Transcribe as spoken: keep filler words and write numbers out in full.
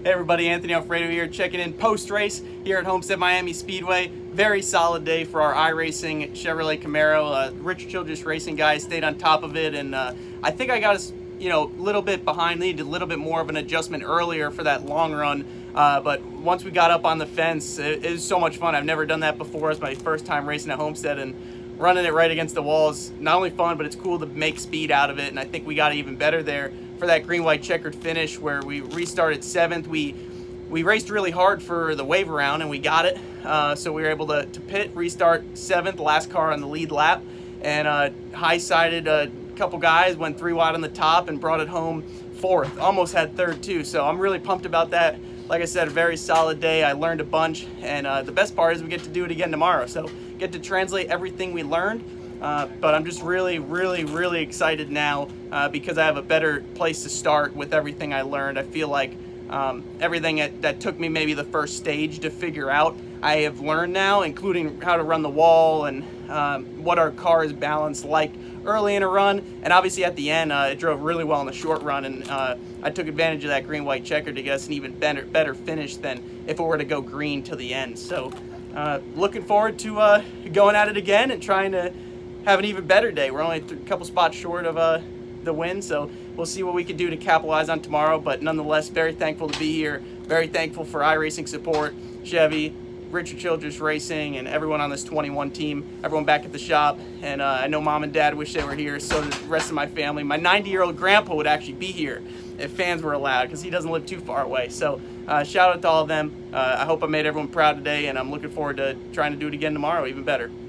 Hey everybody, Anthony Alfredo here, checking in post-race here at Homestead Miami Speedway. Very solid day for our iRacing Chevrolet Camaro. Uh, Richard Childress Racing guys stayed on top of it, and uh, I think I got us, you know, a little bit behind. Needed a little bit more of an adjustment earlier for that long run, uh, but once we got up on the fence, it, it was so much fun. I've never done that before. It's my first time racing at Homestead, and running it right against the wall is not only fun, but it's cool to make speed out of it, and I think we got even better there for that green-white checkered finish where we restarted seventh. We we raced really hard for the wave around and we got it. Uh, so we were able to, to pit, restart seventh, last car on the lead lap, and uh, high-sided a couple guys, went three wide on the top and brought it home fourth. Almost had third too, so I'm really pumped about that. Like I said, a very solid day. I learned a bunch, and uh, the best part is we get to do it again tomorrow. So get to translate everything we learned. Uh, but I'm just really, really, really excited now uh, because I have a better place to start with everything I learned. I feel like um, everything that, that took me maybe the first stage to figure out, I have learned now, including how to run the wall and um, what our car is balanced like early in a run. And obviously at the end, uh, it drove really well in the short run, and uh, I took advantage of that green-white checker to get us an even better, better finish than if it were to go green to the end. So uh, looking forward to uh, going at it again and trying to have an even better day. We're only a couple spots short of uh, the win, so we'll see what we can do to capitalize on tomorrow. But nonetheless, very thankful to be here. Very thankful for iRacing support, Chevy, Richard Childress Racing, and everyone on this twenty-one team, everyone back at the shop. And uh, I know Mom and Dad wish they were here, so does the rest of my family. My ninety-year-old grandpa would actually be here if fans were allowed, because he doesn't live too far away. So uh, shout out to all of them. Uh, I hope I made everyone proud today, and I'm looking forward to trying to do it again tomorrow, even better.